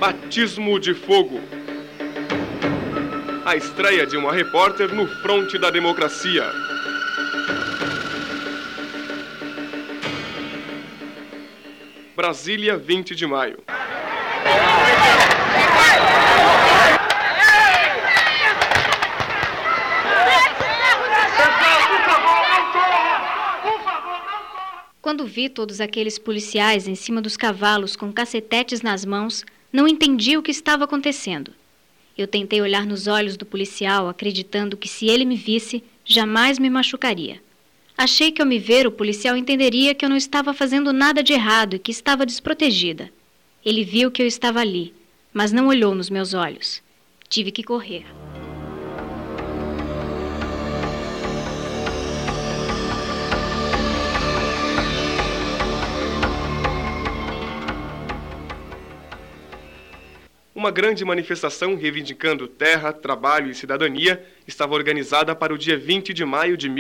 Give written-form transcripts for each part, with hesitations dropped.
Batismo de Fogo. A estreia de uma repórter no fronte da democracia. Brasília, 20 de maio. Quando vi todos aqueles policiais em cima dos cavalos com cacetetes nas mãos, não entendi o que estava acontecendo. Eu tentei olhar nos olhos do policial, acreditando que se ele me visse, jamais me machucaria. Achei que ao me ver, o policial entenderia que eu não estava fazendo nada de errado e que estava desprotegida. Ele viu que eu estava ali, mas não olhou nos meus olhos. Tive que correr. Uma grande manifestação reivindicando terra, trabalho e cidadania estava organizada para o dia 20 de maio de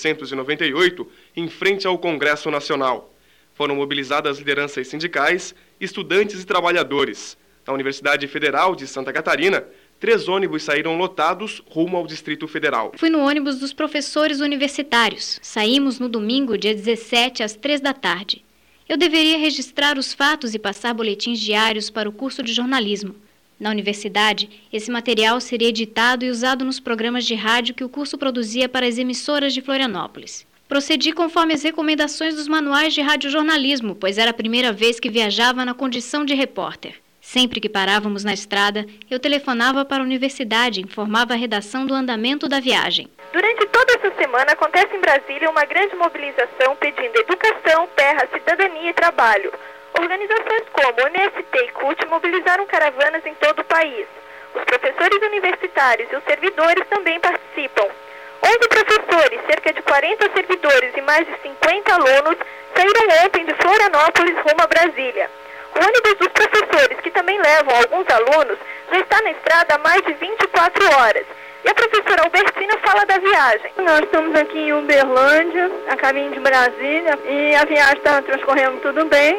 1998, em frente ao Congresso Nacional. Foram mobilizadas lideranças sindicais, estudantes e trabalhadores. Na Universidade Federal de Santa Catarina, 3 ônibus saíram lotados rumo ao Distrito Federal. Fui no ônibus dos professores universitários. Saímos no domingo, dia 17, às 3 da tarde. Eu deveria registrar os fatos e passar boletins diários para o curso de jornalismo. Na universidade, esse material seria editado e usado nos programas de rádio que o curso produzia para as emissoras de Florianópolis. Procedi conforme as recomendações dos manuais de radiojornalismo, pois era a primeira vez que viajava na condição de repórter. Sempre que parávamos na estrada, eu telefonava para a universidade e informava a redação do andamento da viagem. Durante toda essa semana acontece em Brasília uma grande mobilização pedindo educação, terra, cidadania e trabalho. Organizações como ONST e CUT mobilizaram caravanas em todo o país. Os professores universitários e os servidores também participam. 11 professores, cerca de 40 servidores e mais de 50 alunos saíram ontem de Florianópolis rumo a Brasília. O ônibus dos professores, que também levam alguns alunos, já está na estrada há mais de 24 horas. E a professora Albertina fala da viagem. Nós estamos aqui em Uberlândia, a caminho de Brasília, e a viagem está transcorrendo tudo bem.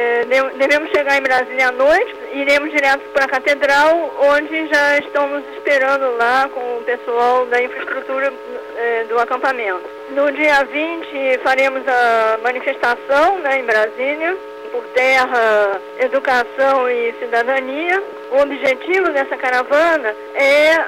Devemos chegar em Brasília à noite, iremos direto para a Catedral, onde já estamos esperando lá com o pessoal da infraestrutura do acampamento. No dia 20 faremos a manifestação, em Brasília, por terra, educação e cidadania. O objetivo dessa caravana é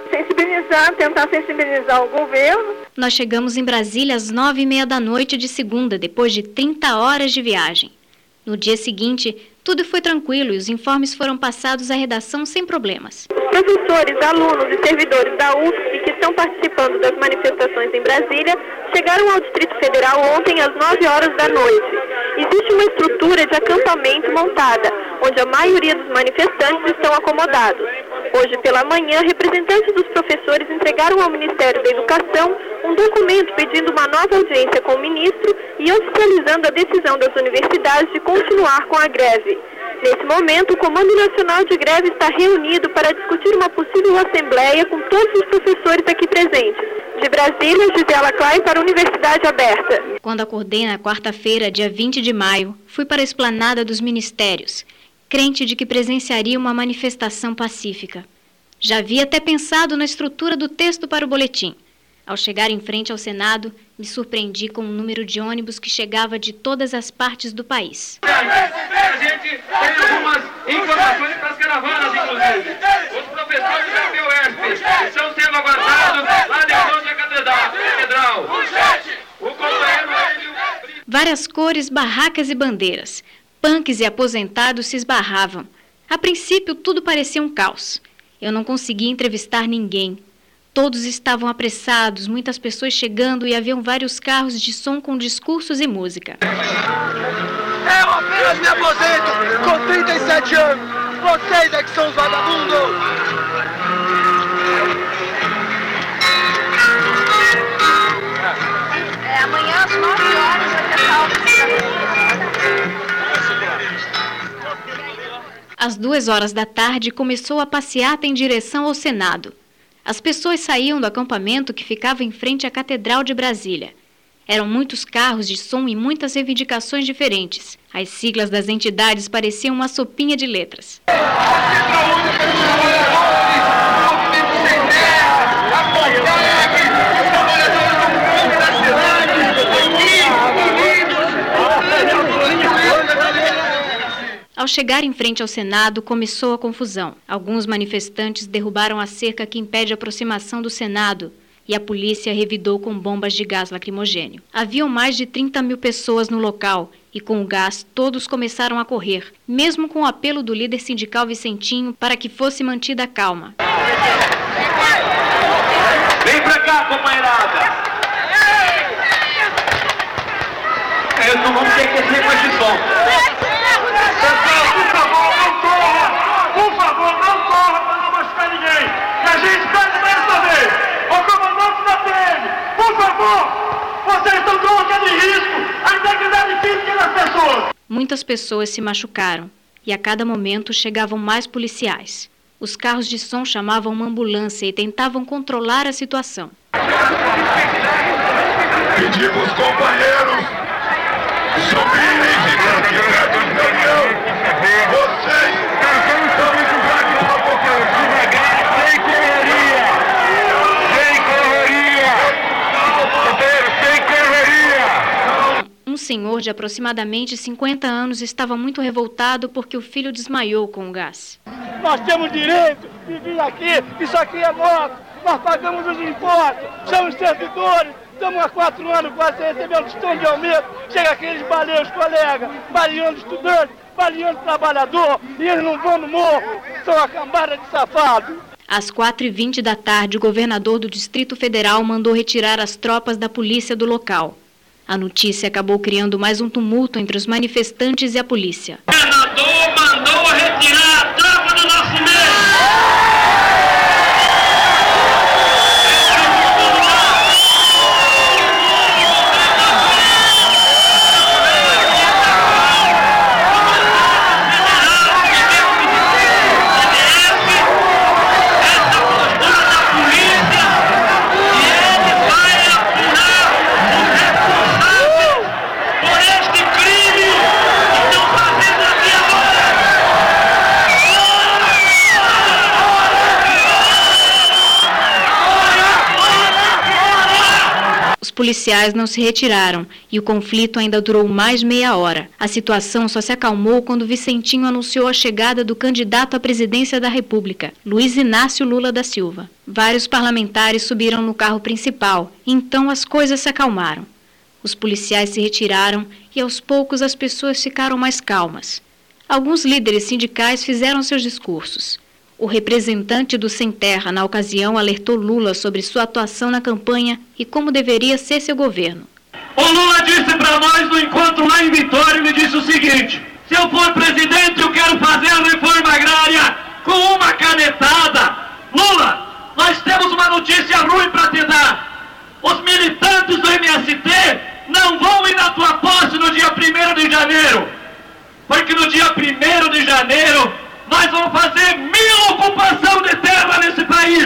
tentar sensibilizar o governo. Nós chegamos em Brasília às 9h30 da noite de segunda, depois de 30 horas de viagem. No dia seguinte, tudo foi tranquilo e os informes foram passados à redação sem problemas. Professores, alunos e servidores da UFSC que estão participando das manifestações em Brasília chegaram ao Distrito Federal ontem às 9 horas da noite. Existe uma estrutura de acampamento montada, onde a maioria dos manifestantes estão acomodados. Hoje pela manhã, representantes dos professores entregaram ao Ministério da Educação um documento pedindo uma nova audiência com o ministro e oficializando a decisão das universidades de continuar com a greve. Nesse momento, o Comando Nacional de Greve está reunido para discutir uma possível assembleia com todos os professores aqui presentes. De Brasília, Gisela Klein para a Universidade Aberta. Quando acordei na quarta-feira, dia 20 de maio, fui para a esplanada dos ministérios, crente de que presenciaria uma manifestação pacífica. Já havia até pensado na estrutura do texto para o boletim. Ao chegar em frente ao Senado, me surpreendi com o número de ônibus que chegava de todas as partes do país. A gente tem algumas informações para as caravanas, inclusive. Os professores da PUERP estão sendo aguardados lá dentro da catedral. O companheiro... Várias cores, barracas e bandeiras. Punks e aposentados se esbarravam. A princípio, tudo parecia um caos. Eu não conseguia entrevistar ninguém. Todos estavam apressados, muitas pessoas chegando e haviam vários carros de som com discursos e música. Eu apenas me aposento com 37 anos. Vocês é que são os vagabundos. Amanhã às 9 horas vai ter salva. Às 2 horas da tarde começou a passeata em direção ao Senado. As pessoas saíam do acampamento que ficava em frente à Catedral de Brasília. Eram muitos carros de som e muitas reivindicações diferentes. As siglas das entidades pareciam uma sopinha de letras. Ao chegar em frente ao Senado, começou a confusão. Alguns manifestantes derrubaram a cerca que impede a aproximação do Senado e a polícia revidou com bombas de gás lacrimogênio. Haviam mais de 30 mil pessoas no local e, com o gás, todos começaram a correr, mesmo com o apelo do líder sindical Vicentinho para que fosse mantida a calma. Vem pra cá, companheirada! Não vamos ter que descer com esse som. Por favor, não corra para não machucar ninguém. E a gente pede mais uma vez. Ô comandante da PM, por favor, vocês estão colocando em risco a integridade física das pessoas. Muitas pessoas se machucaram e a cada momento chegavam mais policiais. Os carros de som chamavam uma ambulância e tentavam controlar a situação. Pedimos companheiros subirem de campeonato do caminhão. Vocês estão me julgando uma pouquinho devagar, sem correria. Sem correria. Um senhor de aproximadamente 50 anos estava muito revoltado porque o filho desmaiou com o gás. Nós temos direito de vir aqui, isso aqui é nosso, nós pagamos os impostos, somos servidores, estamos há 4 anos quase recebendo tostão de aumento, chega aqueles baleios colegas, baleando estudante, baleando trabalhador, e eles não vão no morro, são uma cambada de safados. Às 4h20 da tarde, o governador do Distrito Federal mandou retirar as tropas da polícia do local. A notícia acabou criando mais um tumulto entre os manifestantes e a polícia. O governador mandou retirar a tropa do nosso meio. Os policiais não se retiraram e o conflito ainda durou mais meia hora. A situação só se acalmou quando Vicentinho anunciou a chegada do candidato à presidência da República, Luiz Inácio Lula da Silva. Vários parlamentares subiram no carro principal, e então as coisas se acalmaram. Os policiais se retiraram e aos poucos as pessoas ficaram mais calmas. Alguns líderes sindicais fizeram seus discursos. O representante do Sem Terra, na ocasião, alertou Lula sobre sua atuação na campanha e como deveria ser seu governo. O Lula disse para nós no encontro lá em Vitória, ele disse o seguinte: se eu for presidente, eu quero fazer a reforma agrária com uma canetada. Lula, nós temos uma notícia ruim para te dar. Os militantes do MST não vão ir na tua posse no dia 1º de janeiro, porque no dia 1º de janeiro nós vamos fazer 1000 ocupação de terra nesse país.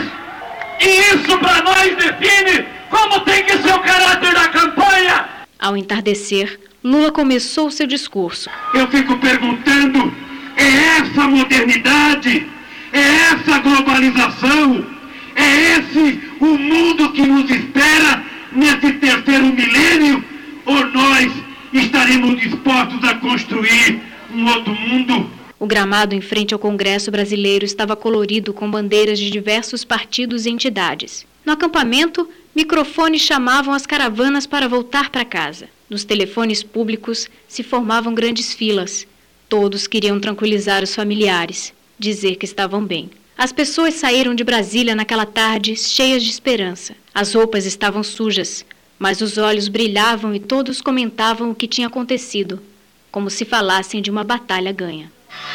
E isso para nós define como tem que ser o caráter da campanha. Ao entardecer, Lula começou seu discurso. Eu fico perguntando, é essa modernidade? É essa globalização? É esse o mundo que nos espera nesse 3º milênio? Ou nós estaremos dispostos a construir um outro mundo? O gramado em frente ao Congresso Brasileiro estava colorido com bandeiras de diversos partidos e entidades. No acampamento, microfones chamavam as caravanas para voltar para casa. Nos telefones públicos se formavam grandes filas. Todos queriam tranquilizar os familiares, dizer que estavam bem. As pessoas saíram de Brasília naquela tarde cheias de esperança. As roupas estavam sujas, mas os olhos brilhavam e todos comentavam o que tinha acontecido, como se falassem de uma batalha ganha.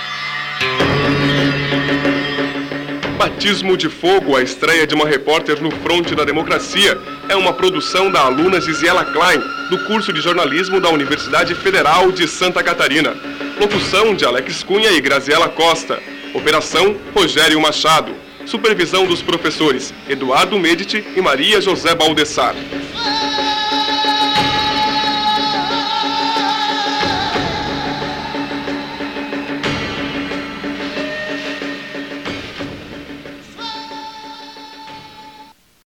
Batismo de Fogo, a estreia de uma repórter no Fronte da Democracia, é uma produção da aluna Gisela Klein, do curso de jornalismo da Universidade Federal de Santa Catarina. Locução de Alex Cunha e Graziela Costa. Operação Rogério Machado. Supervisão dos professores Eduardo Medici e Maria José Baldessar.